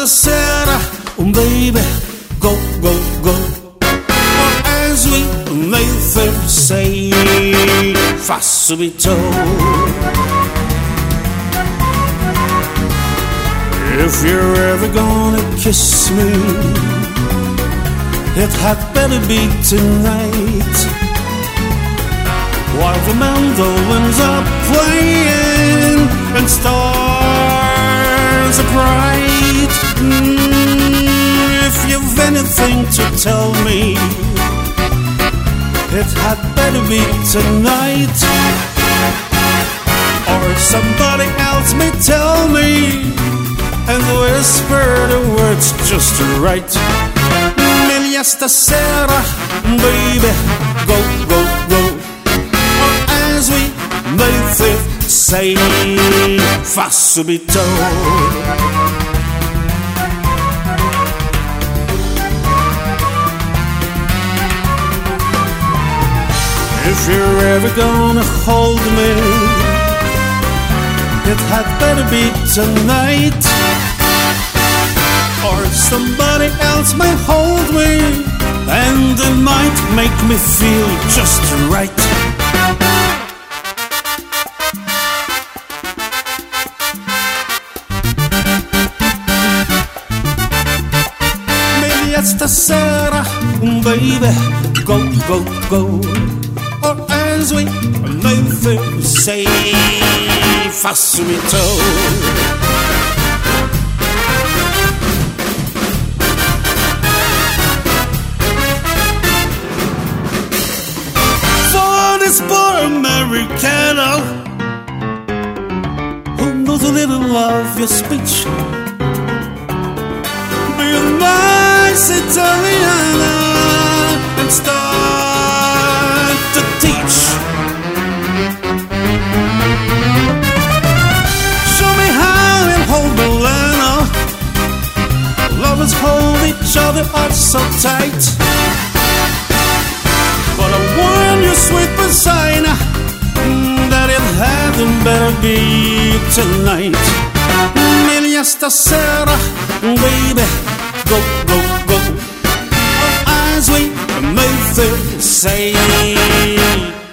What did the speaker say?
stasera, baby, go, go, go. Or as we may say, fa subito. If you're ever gonna kiss me, it had better be tonight, while the mandolins are playing and stars are bright. If you've anything to tell me, it had better be tonight, or somebody else may tell me and whisper the words just right. Meglio stasera, baby, go, go, go. Or as we may say, fa subito. If you're ever gonna hold me, it had better be tonight, or somebody else may hold me, and it might make me feel just right. Meglio stasera, baby, go, go, go. Or as we may say, fa subito. For this poor Americano who knows a little of your speech, be a nice Italiana and start to teach. Show me how in hold Milano lovers hold each other up so tight. But I warn you, sweet Messina, that it hadn't better be tonight. Meglio stasera, baby, go, go, go. Or as we may say,